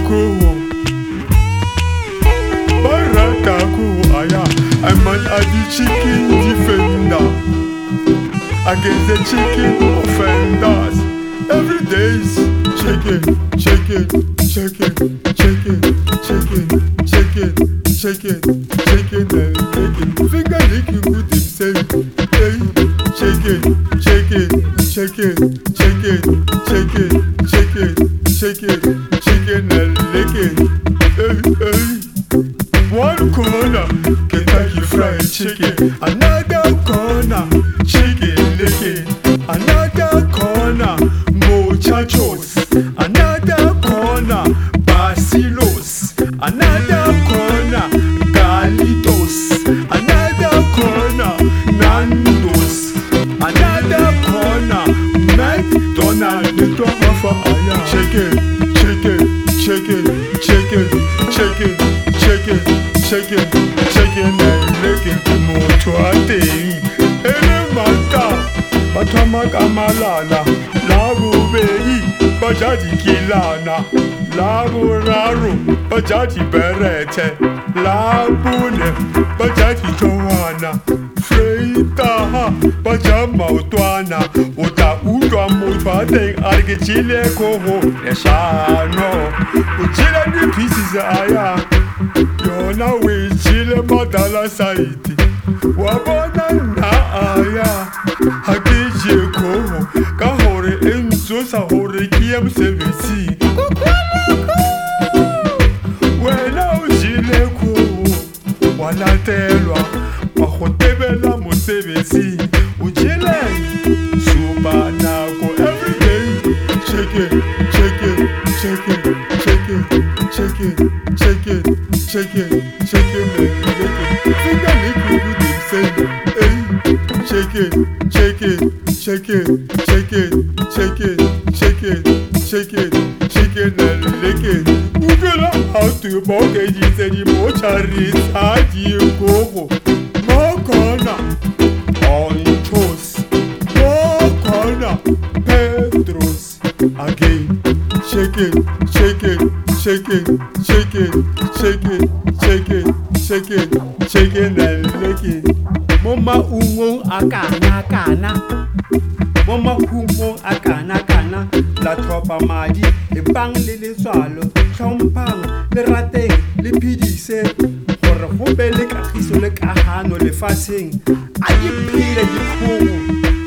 koho barata koho aya I'm an adi chicken defender against the chicken offenders. Every day's chicken, chicken, chicken, chicken, chicken, chicken, chicken, chicken and chicken. Finger licking good himself. Hey, chicken, chicken, chicken, chicken, chicken, chicken, chicken, chicken and licking. Hey, hey. One corner, Kentucky Fried Chicken. Another corner, chicken licking. Another corner, muchachos. Another corner, basilos. Another corner, galitos. Another corner, nandos. Another corner, McDonald's. Chicken, chicken, chicken, chicken, chicken, chicken, chicken, chicken and licking. Mutuate, elementa, batamamalala, lagu beyi, bajaji kilana, lagu raru, bajaji berete, labune, bajaji joana, freita, bajama utwana, uta udwa mutuate, argechile koho, eshano, uchile ni pieces aya. Yona we chile madala saiti wabona na aya hakije koho kahore enzo sa hore kiem sevisi wena uchile koho wala telwa mahotebela musevisi uchile subana ko everyday chicken chicken chicken chicken chicken chicken chicken, chicken and licking. Finger licking with himself. Hey, chicken, chicken, chicken, chicken, chicken, chicken, chicken, chicken and licking. Ugala how to mortgage any mocharis had you go. More corner on toast. More corner Pedros again. Chicken, chicken, chicken, chicken, chicken, chicken, chicken, chicken and licking. Mama umo akana kana. Mama umo akana kana. La tropa madi e bang le swalo. Chompang le rateng le pidise. Gore go be le kagiso le kahano le faseng. A di phile di khou.